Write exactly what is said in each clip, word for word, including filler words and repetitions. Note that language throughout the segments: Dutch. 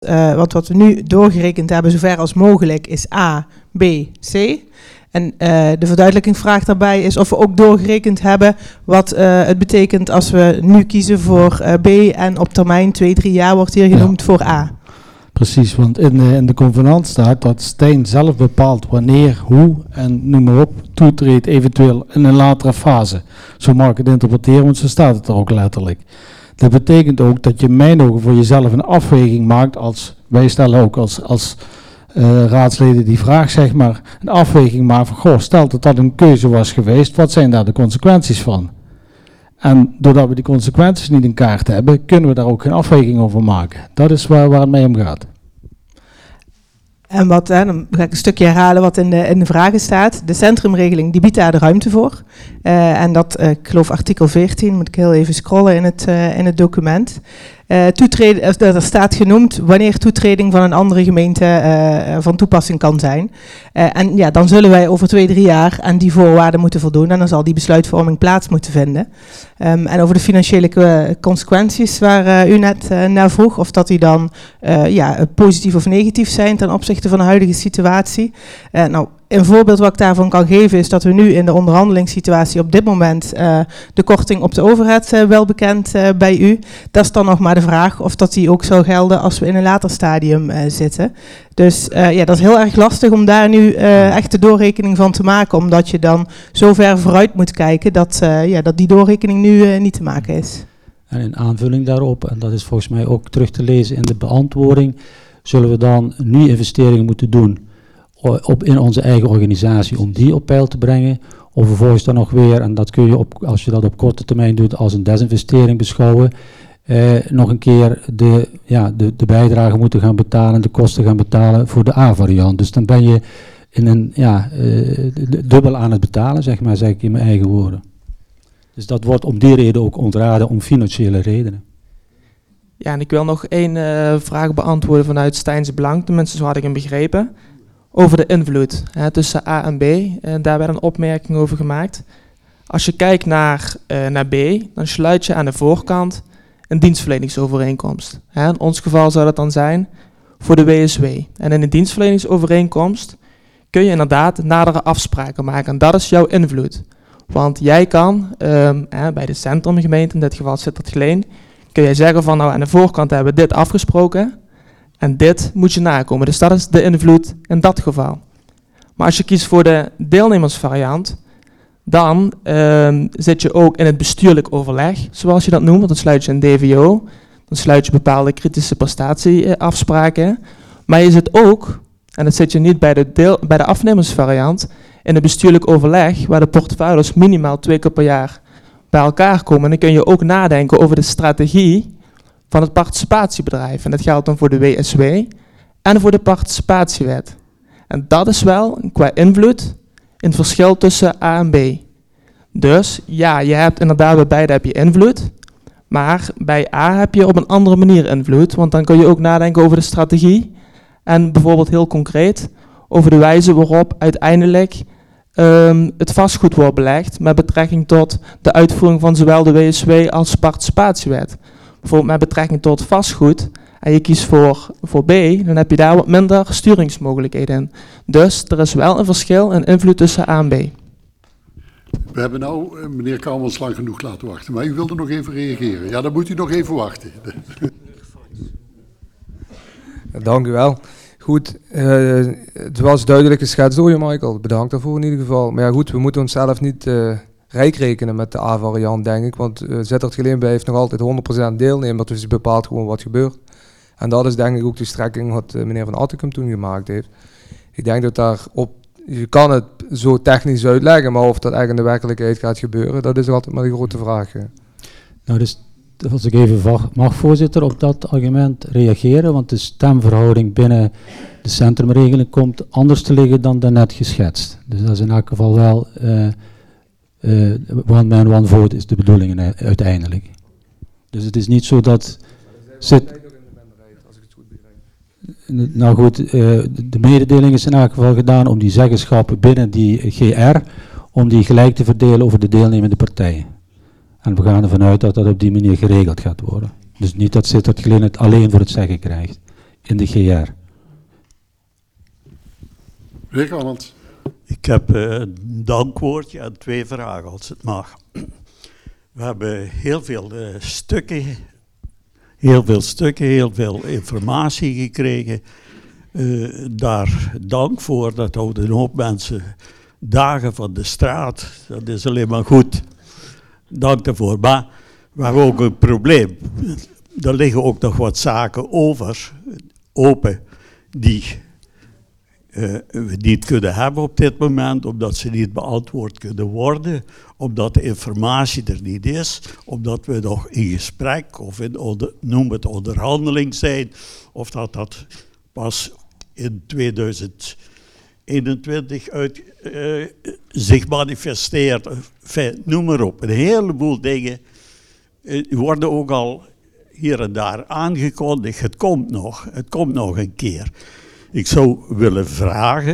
Uh, want wat we nu doorgerekend hebben, zover als mogelijk, is A, B, C. En uh, de verduidelijkingsvraag daarbij is of we ook doorgerekend hebben wat uh, het betekent als we nu kiezen voor uh, B en op termijn twee, drie jaar wordt hier genoemd ja. voor A. Precies, want in de, in de convenant staat dat Stijn zelf bepaalt wanneer, hoe en noem maar op, toetreedt eventueel in een latere fase. Zo mag ik het interpreteren, want zo staat het er ook letterlijk. Dat betekent ook dat je in mijn ogen voor jezelf een afweging maakt als, wij stellen ook als, als uh, raadsleden die vraag zeg maar, een afweging maakt van, goh, stel dat dat een keuze was geweest, wat zijn daar de consequenties van? En doordat we die consequenties niet in kaart hebben, kunnen we daar ook geen afweging over maken. Dat is waar, waar het mee om gaat. En wat, hè, dan ga ik een stukje herhalen wat in de, in de vragen staat. De centrumregeling die biedt daar de ruimte voor. Uh, en dat, uh, ik geloof artikel veertien, moet ik heel even scrollen in het, uh, in het document. Uh, toetreden, uh, er staat genoemd wanneer toetreding van een andere gemeente uh, van toepassing kan zijn. Uh, en ja, dan zullen wij over twee, drie jaar aan die voorwaarden moeten voldoen. En dan zal die besluitvorming plaats moeten vinden. Um, en over de financiële uh, consequenties waar uh, u net uh, naar vroeg, of dat die dan uh, ja, positief of negatief zijn ten opzichte van de huidige situatie. Uh, nou, een voorbeeld wat ik daarvan kan geven is dat we nu in de onderhandelingssituatie op dit moment uh, de korting op de overheid uh, wel bekend uh, bij u. Dat is dan nog maar de vraag of dat die ook zal gelden als we in een later stadium uh, zitten. Dus uh, ja, dat is heel erg lastig om daar nu uh, echt de doorrekening van te maken, omdat je dan zo ver vooruit moet kijken dat, uh, ja, dat die doorrekening nu uh, niet te maken is. En in aanvulling daarop, en dat is volgens mij ook terug te lezen in de beantwoording, zullen we dan nu investeringen moeten doen op in onze eigen organisatie om die op peil te brengen, of vervolgens dan nog weer, en dat kun je op, als je dat op korte termijn doet als een desinvestering beschouwen, eh, nog een keer de, ja, de, de bijdrage moeten gaan betalen, de kosten gaan betalen voor de A-variant. Dus dan ben je in een, ja, uh, dubbel aan het betalen, zeg maar, zeg ik in mijn eigen woorden. Dus dat wordt om die reden ook ontraden, om financiële redenen. Ja, en ik wil nog één uh, vraag beantwoorden vanuit Stijnse Belang, tenminste zo had ik hem begrepen. Over de invloed hè, tussen A en B. En daar werd een opmerking over gemaakt. Als je kijkt naar, uh, naar B, dan sluit je aan de voorkant een dienstverleningsovereenkomst. Hè, in ons geval zou dat dan zijn voor de W S W. En in een dienstverleningsovereenkomst kun je inderdaad nadere afspraken maken. En dat is jouw invloed. Want jij kan um, hè, bij de centrumgemeente, in dit geval Sittard-Geleen, kun jij zeggen van nou aan de voorkant hebben we dit afgesproken. En dit moet je nakomen. Dus dat is de invloed in dat geval. Maar als je kiest voor de deelnemersvariant, dan uh, zit je ook in het bestuurlijk overleg, zoals je dat noemt. Dan sluit je een D V O, dan sluit je bepaalde kritische prestatieafspraken. Maar je zit ook, en dat zit je niet bij de, deel, bij de afnemersvariant, in het bestuurlijk overleg, waar de portefeuilles minimaal twee keer per jaar bij elkaar komen. En dan kun je ook nadenken over de strategie van het participatiebedrijf. En dat geldt dan voor de W S W en voor de participatiewet. En dat is wel qua invloed een verschil tussen A en B. Dus ja, je hebt inderdaad bij beide heb je invloed, maar bij A heb je op een andere manier invloed, want dan kun je ook nadenken over de strategie en bijvoorbeeld heel concreet over de wijze waarop uiteindelijk um, het vastgoed wordt belegd met betrekking tot de uitvoering van zowel de W S W als de participatiewet. Bijvoorbeeld met betrekking tot vastgoed en je kiest voor, voor B, dan heb je daar wat minder sturingsmogelijkheden in. Dus er is wel een verschil en invloed tussen A en B. We hebben nou meneer Kalmans lang genoeg laten wachten, maar u wilde nog even reageren. Ja, dan moet u nog even wachten. Dank u wel. Goed, uh, het was duidelijk geschetst door je, Michael. Bedankt daarvoor in ieder geval. Maar ja goed, we moeten onszelf niet uh, rijk rekenen met de A-variant, denk ik. Want uh, Sittard-Geleen heeft nog altijd honderd procent deelnemer, dus bepaalt gewoon wat gebeurt. En dat is denk ik ook de strekking wat uh, meneer Van Attekum toen gemaakt heeft. Ik denk dat daar op, je kan het zo technisch uitleggen, maar of dat echt in de werkelijkheid gaat gebeuren, dat is altijd maar de grote vraag. Hè. Nou, dus als ik even mag, voorzitter, op dat argument reageren, want de stemverhouding binnen de centrumregeling komt anders te liggen dan daarnet geschetst. Dus dat is in elk geval wel uh, uh, one man, one vote is de bedoeling uh, uiteindelijk. Dus het is niet zo dat zit. Nou goed, uh, de mededeling is in elk geval gedaan om die zeggenschappen binnen die G R, om die gelijk te verdelen over de deelnemende partijen. En we gaan ervan uit dat dat op die manier geregeld gaat worden. Dus niet dat Sittard-Geleen het alleen voor het zeggen krijgt. in de G R. Meneer Kamans. Ik heb uh, een dankwoordje en twee vragen, als het mag. We hebben heel veel uh, stukken, heel veel stukken, heel veel informatie gekregen. Uh, daar dank voor, dat houden een hoop mensen dagen van de straat. Dat is alleen maar goed. Dank daarvoor. Maar we hebben ook een probleem. Er liggen ook nog wat zaken over, open, die uh, we niet kunnen hebben op dit moment, omdat ze niet beantwoord kunnen worden, omdat de informatie er niet is, omdat we nog in gesprek of in onder, noem het onderhandeling zijn, of dat dat pas in tweeduizend eenentwintig uit, uh, zich manifesteert. Enfin, noem maar op. Een heleboel dingen uh, worden ook al hier en daar aangekondigd. Het komt nog, het komt nog een keer. Ik zou willen vragen,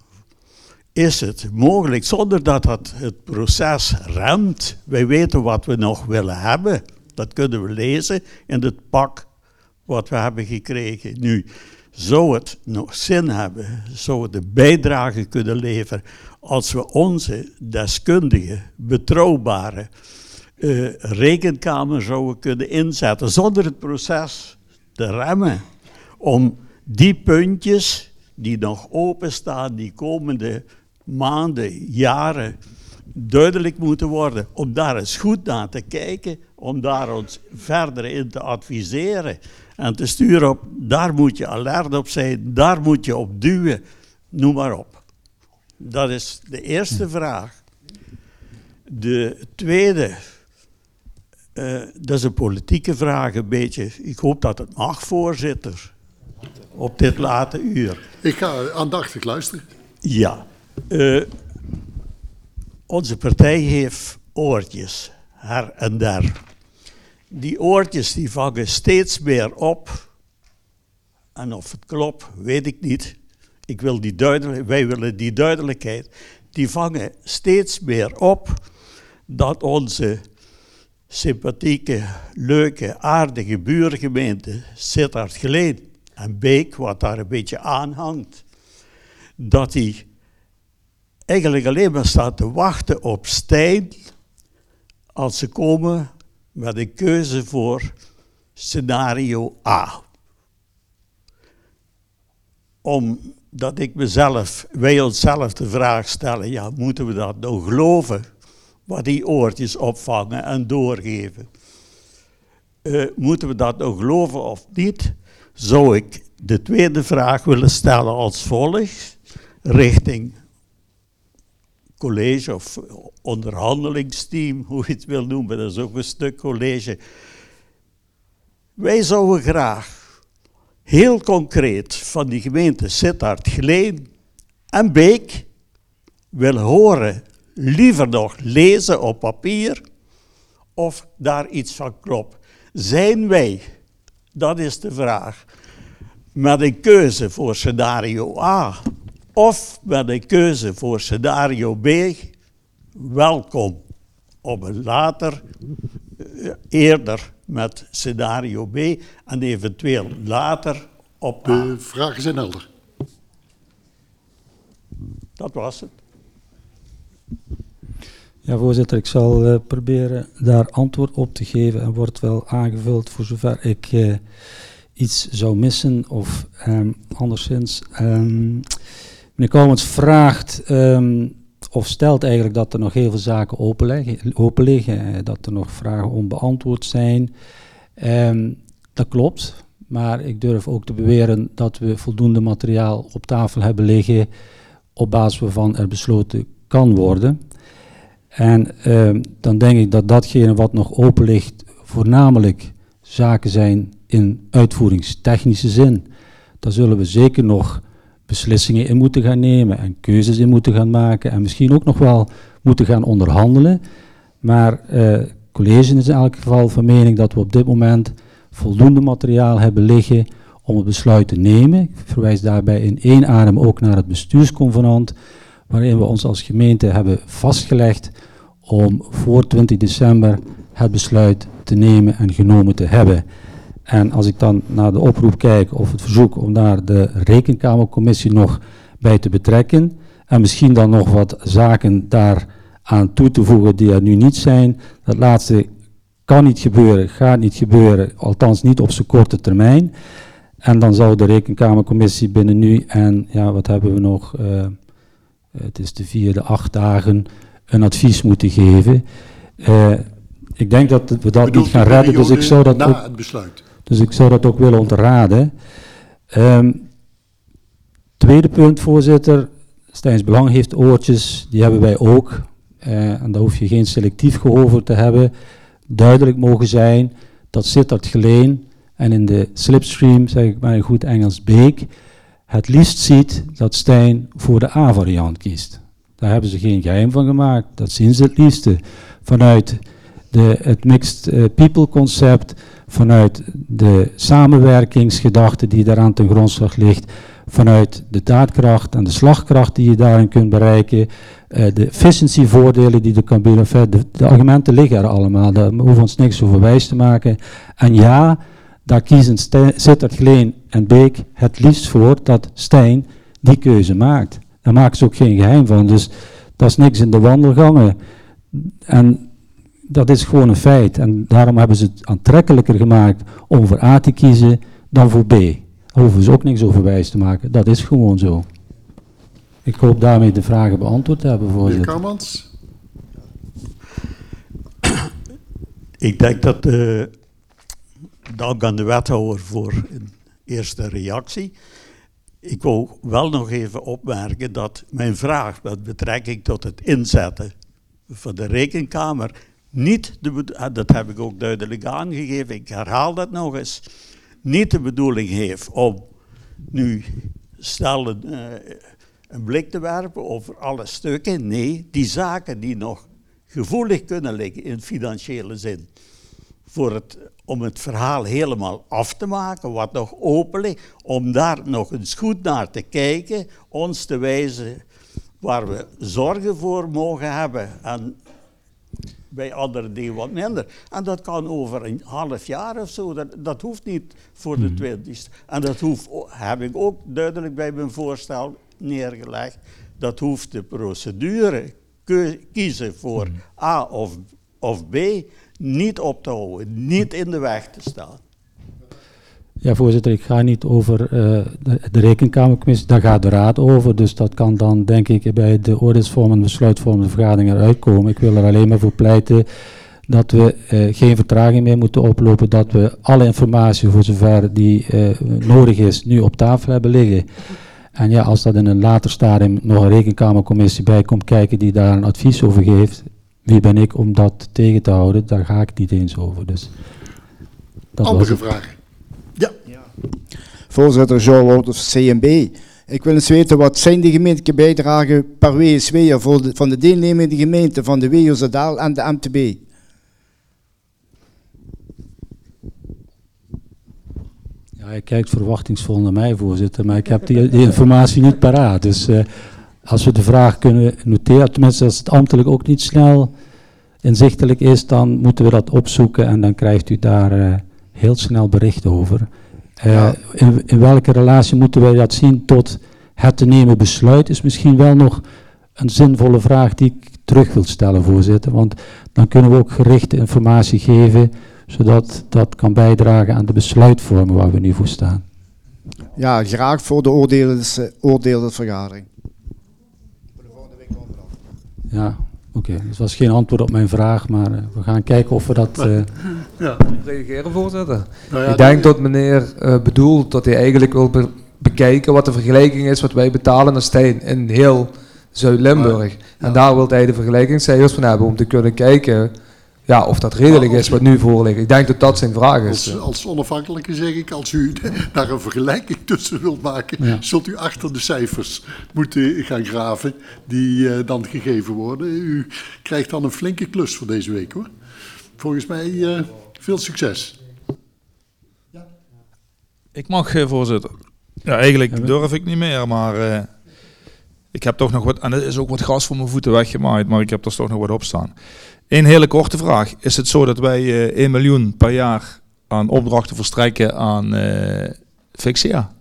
is het mogelijk, zonder dat dat het proces remt, wij weten wat we nog willen hebben, dat kunnen we lezen in het pak wat we hebben gekregen nu. Zou het nog zin hebben, zou het een bijdrage kunnen leveren als we onze deskundige, betrouwbare uh, rekenkamer zouden kunnen inzetten, zonder het proces te remmen, om die puntjes die nog openstaan, die komende maanden, jaren, duidelijk moeten worden, om daar eens goed naar te kijken, om daar ons verder in te adviseren en te sturen op, daar moet je alert op zijn, daar moet je op duwen, noem maar op. Dat is de eerste vraag. De tweede, uh, dat is een politieke vraag een beetje, ik hoop dat het mag, voorzitter, op dit late uur. Ik ga aandachtig luisteren. Ja, uh, onze partij heeft oortjes, her en der. Die oortjes die vangen steeds meer op. En of het klopt, weet ik niet. Ik wil die duidelijk, wij willen die duidelijkheid. Die vangen steeds meer op dat onze sympathieke, leuke, aardige buurgemeente Sittard-Geleen en Beek, wat daar een beetje aan hangt, dat die eigenlijk alleen maar staat te wachten op Stijn als ze komen met een keuze voor scenario A. Omdat ik mezelf, wij onszelf de vraag stellen, ja, moeten we dat nou geloven, wat die oortjes opvangen en doorgeven? Uh, moeten we dat nou geloven of niet? Zou ik de tweede vraag willen stellen als volgt, richting college of onderhandelingsteam, hoe je het wil noemen, dat is ook een stuk college. Wij zouden graag heel concreet van die gemeente Sittard-Geleen en Beek willen horen, liever nog lezen op papier, of daar iets van klopt. Zijn wij, dat is de vraag, met een keuze voor scenario A of met een keuze voor scenario B, welkom om een later, uh, eerder met scenario B en eventueel later op A. De vragen zijn helder. Dat was het. Ja, voorzitter, ik zal uh, proberen daar antwoord op te geven en wordt wel aangevuld voor zover ik uh, iets zou missen of um, anderszins. Um, meneer Kouwmans vraagt um, of stelt eigenlijk dat er nog heel veel zaken open liggen, open liggen dat er nog vragen onbeantwoord zijn. Um, dat klopt, maar ik durf ook te beweren dat we voldoende materiaal op tafel hebben liggen op basis waarvan er besloten kan worden. En uh, dan denk ik dat datgene wat nog open ligt voornamelijk zaken zijn in uitvoeringstechnische zin. Daar zullen we zeker nog beslissingen in moeten gaan nemen en keuzes in moeten gaan maken en misschien ook nog wel moeten gaan onderhandelen. Maar uh, college is in elk geval van mening dat we op dit moment voldoende materiaal hebben liggen om het besluit te nemen. Ik verwijs daarbij in één adem ook naar het bestuursconvenant, waarin we ons als gemeente hebben vastgelegd om voor twintig december het besluit te nemen en genomen te hebben. En als ik dan naar de oproep kijk of het verzoek om daar de rekenkamercommissie nog bij te betrekken en misschien dan nog wat zaken daar aan toe te voegen die er nu niet zijn, dat laatste kan niet gebeuren, gaat niet gebeuren, althans niet op zo'n korte termijn. En dan zou de rekenkamercommissie binnen nu en, ja, wat hebben we nog, uh, het is de vierde, acht dagen, een advies moeten geven. Uh, ik denk dat we dat niet gaan redden, dus ik zou dat na ook, het besluit. dus ik zou dat ook willen ontraden. Um, tweede punt, voorzitter, Steins Belang heeft oortjes, die hebben wij ook. Uh, en daar hoef je geen selectief gehoor over te hebben. Duidelijk mogen zijn dat Sittard Geleen en in de slipstream, zeg ik maar in goed Engels, Beek, het liefst ziet dat Stijn voor de A-variant kiest. Daar hebben ze geen geheim van gemaakt, dat zien ze het liefste. Vanuit de, het mixed uh, people concept, vanuit de samenwerkingsgedachte die daaraan ten grondslag ligt, vanuit de daadkracht en de slagkracht die je daarin kunt bereiken, uh, de efficiëntievoordelen die er kan bieden. Enfin, de, de argumenten liggen er allemaal, daar hoeven we ons niks over wijs te maken. En ja, daar kiezen Sittard Geleen en Beek het liefst voor dat Stijn die keuze maakt. Daar maken ze ook geen geheim van, dus dat is niks in de wandelgangen. En dat is gewoon een feit. En daarom hebben ze het aantrekkelijker gemaakt om voor A te kiezen dan voor B. Daar hoeven ze ook niks over wijs te maken. Dat is gewoon zo. Ik hoop daarmee de vragen beantwoord te hebben, voorzitter. Meneer Kamans? Ik denk dat, uh, dank aan de wethouder voor een eerste reactie. Ik wil wel nog even opmerken dat mijn vraag met betrekking tot het inzetten van de rekenkamer niet, de, dat heb ik ook duidelijk aangegeven, ik herhaal dat nog eens, niet de bedoeling heeft om nu stel een, uh, een blik te werpen over alle stukken. Nee, die zaken die nog gevoelig kunnen liggen in financiële zin, voor het, om het verhaal helemaal af te maken, wat nog open ligt, om daar nog eens goed naar te kijken, ons te wijzen waar we zorgen voor mogen hebben en bij andere dingen wat minder. En dat kan over een half jaar of zo, dat, dat hoeft niet voor de twintigste. En dat hoeft, heb ik ook duidelijk bij mijn voorstel neergelegd, dat hoeft de procedure keu- kiezen voor A of, of B niet op te houden, niet in de weg te staan. Ja, voorzitter, ik ga niet over uh, de, de rekenkamercommissie, daar gaat de raad over, dus dat kan dan denk ik bij de oordeelsvorm en besluitvormende vergadering eruit komen. Ik wil er alleen maar voor pleiten dat we uh, geen vertraging meer moeten oplopen, dat we alle informatie voor zover die uh, nodig is nu op tafel hebben liggen. En ja, als dat in een later stadium nog een rekenkamercommissie bij komt kijken die daar een advies over geeft, wie ben ik om dat tegen te houden, daar ga ik niet eens over. Dus dat Andere vragen? Ja. ja. Voorzitter Jean Wouters, C N B. Ik wil eens weten, wat zijn de gemeentelijke bijdragen per W S W voor de, van de deelnemende gemeenten van de Weersedaal en de M T B? Ja, ik kijk verwachtingsvol naar mij, voorzitter, maar ik heb die, die informatie niet paraat. Dus uh, als we de vraag kunnen noteren, tenminste als het ambtelijk ook niet snel inzichtelijk is, dan moeten we dat opzoeken en dan krijgt u daar uh, heel snel bericht over. Uh, ja. in, in welke relatie moeten wij dat zien tot het te nemen besluit, is misschien wel nog een zinvolle vraag die ik terug wil stellen, voorzitter. Want dan kunnen we ook gerichte informatie geven, zodat dat kan bijdragen aan de besluitvorming waar we nu voor staan. Ja, graag voor de oordeeldersvergadering. Voor de volgende week donderdag. Ja, oké. Okay. Dat was geen antwoord op mijn vraag, maar uh, we gaan kijken of we dat... Uh... Ja. Reageren, voorzitter. Nou ja, Ik denk dat meneer uh, bedoelt dat hij eigenlijk wil be- bekijken wat de vergelijking is wat wij betalen naar Stijn in heel Zuid-Limburg. Ja. En daar wil hij de vergelijkingscijfers van hebben om te kunnen kijken ja, of dat redelijk is wat nu voor ligt. Ik denk dat dat zijn vraag is. Als, als onafhankelijke zeg ik, als u daar een vergelijking tussen wilt maken, ja. zult u achter de cijfers moeten gaan graven die uh, dan gegeven worden. U krijgt dan een flinke klus voor deze week, hoor. Volgens mij uh, veel succes. Ja. Ik mag, uh, voorzitter. Ja, eigenlijk durf ik niet meer, maar uh, ik heb toch nog wat, en er is ook wat gras voor mijn voeten weggemaaid, maar ik heb er toch nog wat op staan. Een hele korte vraag. Is het zo dat wij uh, één miljoen per jaar aan opdrachten verstrekken aan uh, Vixia.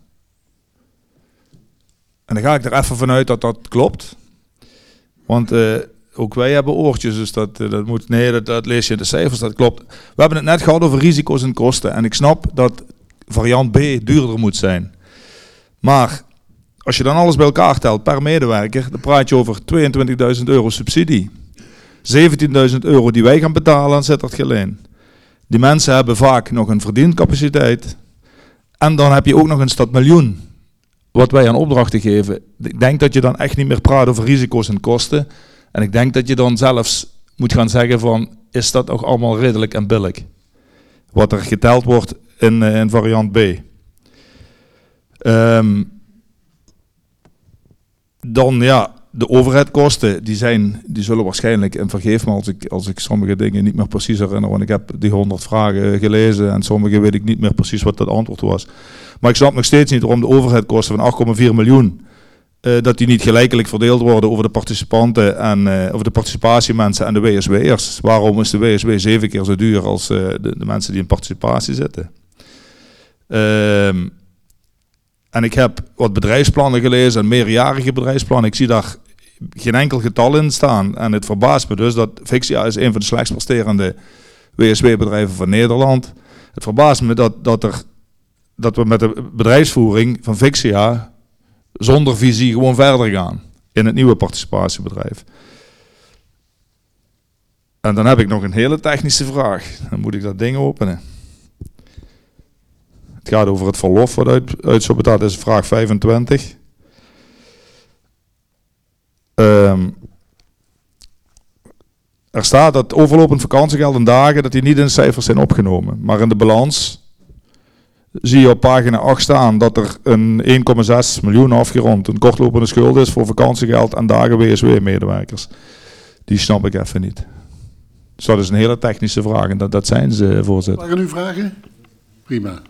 En dan ga ik er even vanuit dat dat klopt. Want uh, ook wij hebben oortjes, dus dat, uh, dat moet, nee, dat, dat lees je in de cijfers, dat klopt. We hebben het net gehad over risico's en kosten. En ik snap dat variant B duurder moet zijn. Maar als je dan alles bij elkaar telt per medewerker, dan praat je over tweeëntwintigduizend euro subsidie. zeventienduizend euro die wij gaan betalen aan Sittard Geleen. Die mensen hebben vaak nog een verdiencapaciteit. En dan heb je ook nog eens dat miljoen wat wij aan opdrachten geven. Ik denk dat je dan echt niet meer praat over risico's en kosten. En ik denk dat je dan zelfs moet gaan zeggen van, is dat ook allemaal redelijk en billig? Wat er geteld wordt in, uh, in variant B. Um, dan ja, de overheadkosten, die, zijn, die zullen waarschijnlijk, en vergeef me als ik, als ik sommige dingen niet meer precies herinner, want ik heb die honderd vragen gelezen en sommige weet ik niet meer precies wat het antwoord was. Maar ik snap nog steeds niet waarom de overheadkosten van acht komma vier miljoen, uh, dat die niet gelijkelijk verdeeld worden over de participanten en uh, over de participatiemensen en de W S W'ers. Waarom is de W S W zeven keer zo duur als uh, de, de mensen die in participatie zitten? Um, En ik heb wat bedrijfsplannen gelezen, en meerjarige bedrijfsplannen. Ik zie daar geen enkel getal in staan. En het verbaast me dus dat Vixia is een van de slechtst presterende W S W-bedrijven van Nederland. Het verbaast me dat, dat, er, dat we met de bedrijfsvoering van Vixia zonder visie gewoon verder gaan in het nieuwe participatiebedrijf. En dan heb ik nog een hele technische vraag. Dan moet ik dat ding openen. Het gaat over het verlof wat uit, uit zo betaald is, vraag vijfentwintig. Um, er staat dat overlopend vakantiegeld en dagen dat die niet in de cijfers zijn opgenomen. Maar in de balans zie je op pagina acht staan dat er een één komma zes miljoen afgerond een kortlopende schuld is voor vakantiegeld en dagen W S W-medewerkers. Die snap ik even niet. Dus dat is een hele technische vraag en dat, dat zijn ze, voorzitter. Waren u vragen? Prima.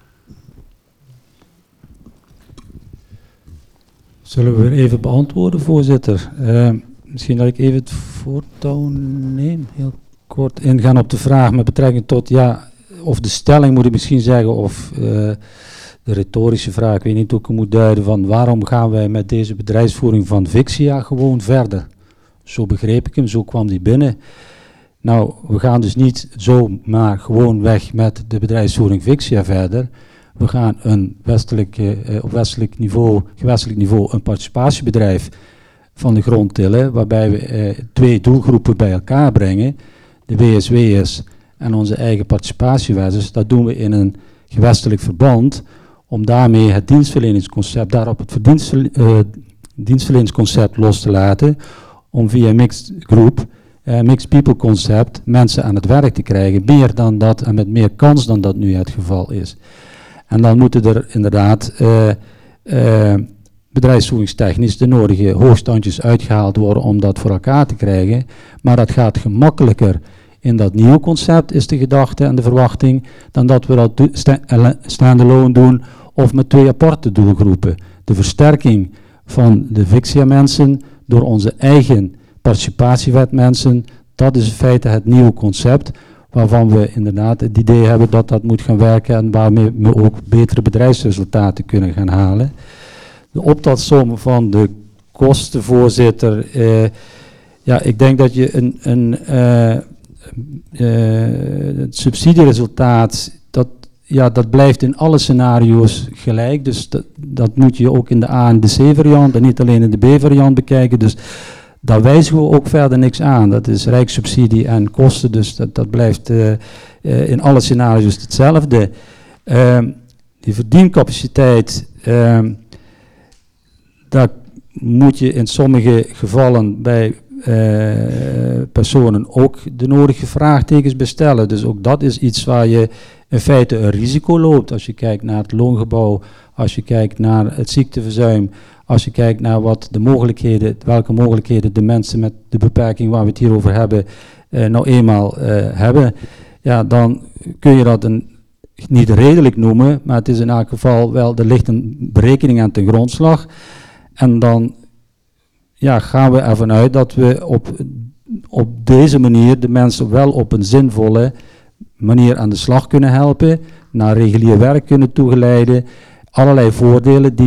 Zullen we weer even beantwoorden, voorzitter? Uh, misschien dat ik even het voortouw neem, heel kort ingaan op de vraag met betrekking tot, ja, of de stelling moet ik misschien zeggen, of uh, de retorische vraag, ik weet niet hoe ik hem moet duiden, van waarom gaan wij met deze bedrijfsvoering van Vixia gewoon verder? Zo begreep ik hem, zo kwam die binnen. Nou, we gaan dus niet zomaar gewoon weg met de bedrijfsvoering Vixia verder. We gaan een westelijk, uh, op westelijk niveau, gewestelijk niveau een participatiebedrijf van de grond tillen, waarbij we uh, twee doelgroepen bij elkaar brengen, de W S W'ers en onze eigen participatiewijzers. Dat doen we in een gewestelijk verband, om daarmee het dienstverleningsconcept, daarop het verdienstver, uh, dienstverleningsconcept los te laten, om via mixed group, uh, mixed people concept, mensen aan het werk te krijgen, meer dan dat en met meer kans dan dat nu het geval is. En dan moeten er inderdaad uh, uh, bedrijfsvoeringstechnisch de nodige hoogstandjes uitgehaald worden om dat voor elkaar te krijgen. Maar dat gaat gemakkelijker in dat nieuwe concept, is de gedachte en de verwachting, dan dat we dat stand-alone doen of met twee aparte doelgroepen. De versterking van de Vixia-mensen door onze eigen participatiewetmensen, dat is in feite het nieuwe concept, waarvan we inderdaad het idee hebben dat dat moet gaan werken en waarmee we ook betere bedrijfsresultaten kunnen gaan halen. De optelsom van de kosten, voorzitter, uh, ja, ik denk dat je een, een uh, uh, het subsidieresultaat, dat, ja, dat blijft in alle scenario's gelijk, dus dat, dat moet je ook in de A en de C-variant en niet alleen in de B-variant bekijken, dus daar wijzigen we ook verder niks aan. Dat is rijkssubsidie en kosten, dus dat, dat blijft uh, uh, in alle scenario's hetzelfde. Uh, die verdiencapaciteit, uh, daar moet je in sommige gevallen bij uh, personen ook de nodige vraagtekens bij stellen. Dus ook dat is iets waar je in feite een risico loopt. Als je kijkt naar het loongebouw, als je kijkt naar het ziekteverzuim, als je kijkt naar wat de mogelijkheden, welke mogelijkheden de mensen met de beperking waar we het hier over hebben, uh, nou eenmaal uh, hebben, ja, dan kun je dat een, niet redelijk noemen, maar het is in elk geval wel, er ligt een berekening aan ten grondslag. En dan ja, gaan we ervan uit dat we op, op deze manier de mensen wel op een zinvolle manier aan de slag kunnen helpen, naar regulier werk kunnen toegeleiden, allerlei voordelen die